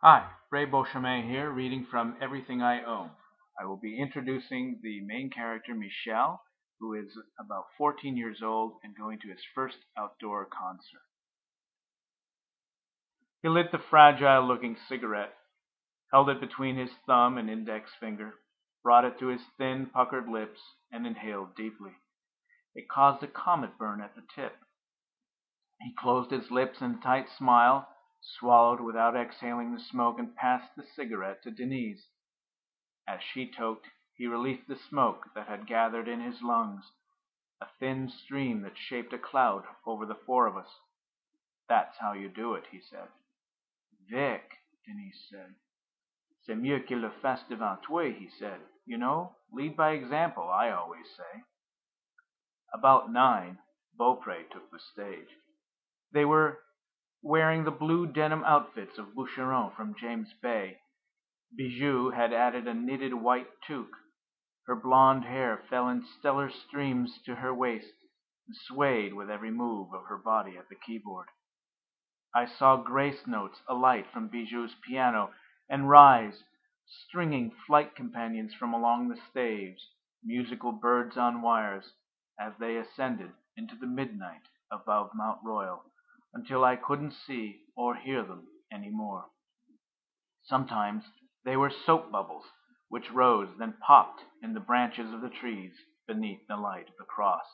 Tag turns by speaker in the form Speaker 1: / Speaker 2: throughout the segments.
Speaker 1: Hi, Ray Beauchemin here, reading from Everything I Own. I will be introducing the main character, Michel, who is about 14 years old and going to his first outdoor concert. He lit the fragile-looking cigarette, held it between his thumb and index finger, brought it to his thin, puckered lips, and inhaled deeply. It caused a comet burn at the tip. He closed his lips in a tight smile, swallowed without exhaling the smoke, and passed the cigarette to Denise. As she toked, he released the smoke that had gathered in his lungs, a thin stream that shaped a cloud over the four of us. "That's how you do it," he said. "Vic," Denise said. "C'est mieux qu'il le fasse devant toi," he said. "You know, lead by example, I always say." About 9, Beaupré took the stage. They were wearing the blue denim outfits of Boucheron from James Bay. Bijou had added a knitted white toque. Her blonde hair fell in stellar streams to her waist and swayed with every move of her body at the keyboard. I saw grace notes alight from Bijou's piano and rise, stringing flight companions from along the staves, musical birds on wires, as they ascended into the midnight above Mount Royal, until I couldn't see or hear them any more. Sometimes they were soap bubbles, which rose, then popped in the branches of the trees beneath the light of the cross.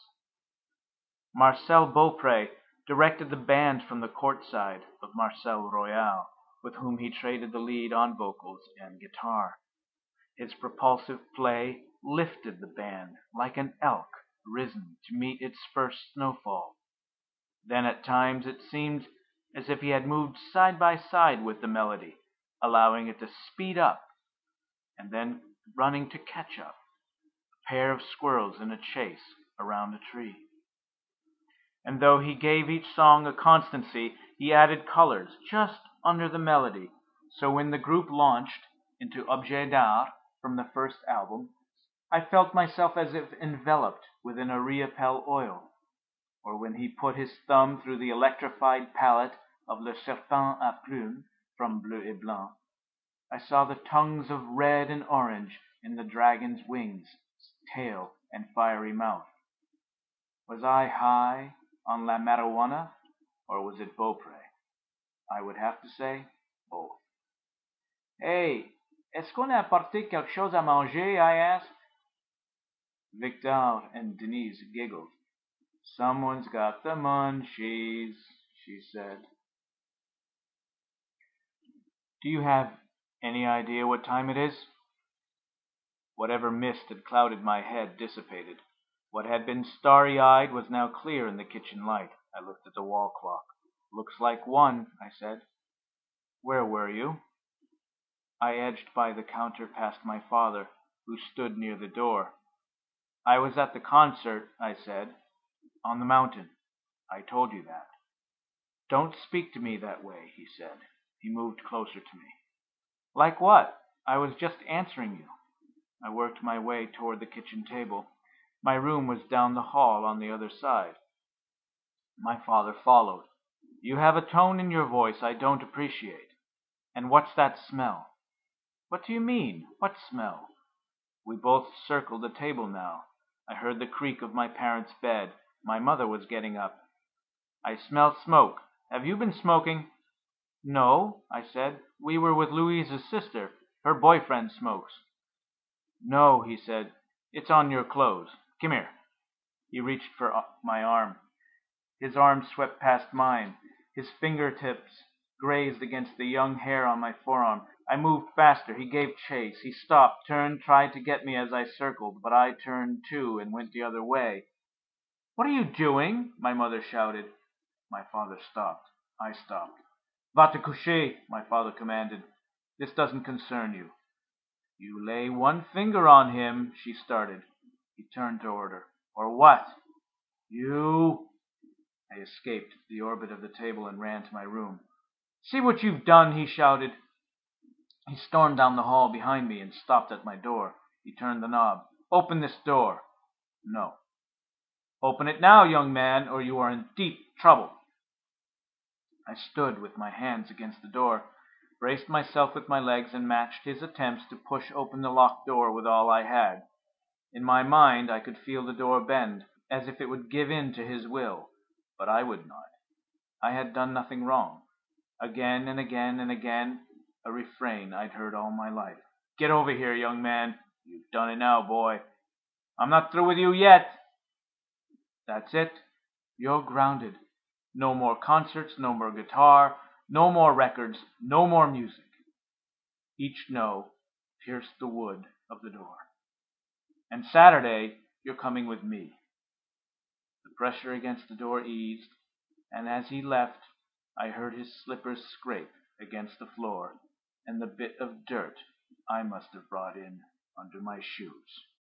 Speaker 1: Marcel Beaupré directed the band from the court side of Marcel Royal, with whom he traded the lead on vocals and guitar. His propulsive play lifted the band like an elk risen to meet its first snowfall. Then at times it seemed as if he had moved side by side with the melody, allowing it to speed up, and then running to catch up, a pair of squirrels in a chase around a tree. And though he gave each song a constancy, he added colors just under the melody, so when the group launched into Objet d'Art from the first album, I felt myself as if enveloped within a Riopelle oil, or when he put his thumb through the electrified palette of Le Serpent à Plumes from Bleu et Blanc, I saw the tongues of red and orange in the dragon's wings, tail, and fiery mouth. Was I high on la marijuana, or was it Beaupré? I would have to say both. "Hey, est-ce qu'on a apporté quelque chose à manger?" I asked. Victor and Denise giggled. "Someone's got the munchies," she said. "Do you have any idea what time it is?" Whatever mist had clouded my head dissipated. What had been starry-eyed was now clear in the kitchen light. I looked at the wall clock. "Looks like 1," I said. "Where were you?" I edged by the counter past my father, who stood near the door. "I was at the concert," I said. "On the mountain. I told you that." "Don't speak to me that way," he said. He moved closer to me. "Like what? I was just answering you." I worked my way toward the kitchen table. My room was down the hall on the other side. My father followed. "You have a tone in your voice I don't appreciate. And what's that smell?" "What do you mean? What smell?" We both circled the table now. I heard the creak of my parents' bed. My mother was getting up. "I smell smoke. Have you been smoking?" "No," I said. "We were with Louise's sister. Her boyfriend smokes." "No," he said. "It's on your clothes. Come here." He reached for my arm. His arm swept past mine. His fingertips grazed against the young hair on my forearm. I moved faster. He gave chase. He stopped, turned, tried to get me as I circled, but I turned too and went the other way. "What are you doing?" my mother shouted. My father stopped. I stopped. "Va te coucher," my father commanded. "This doesn't concern you." "You lay one finger on him," she started. He turned toward her. "Or what?" "You—" I escaped the orbit of the table and ran to my room. "See what you've done!" he shouted. He stormed down the hall behind me and stopped at my door. He turned the knob. "Open this door." "No." "Open it now, young man, or you are in deep trouble." I stood with my hands against the door. braced myself with my legs, and matched his attempts to push open the locked door with all I had. In my mind I could feel the door bend, as if it would give in to his will, but I would not. I had done nothing wrong. Again and again and again, a refrain I'd heard all my life. "Get over here, young man. You've done it now, boy. I'm not through with you yet." "That's it. You're grounded. No more concerts, no more guitar, no more records, no more music." Each no pierced the wood of the door. "And Saturday, you're coming with me." The pressure against the door eased, and as he left, I heard his slippers scrape against the floor, and the bit of dirt I must have brought in under my shoes.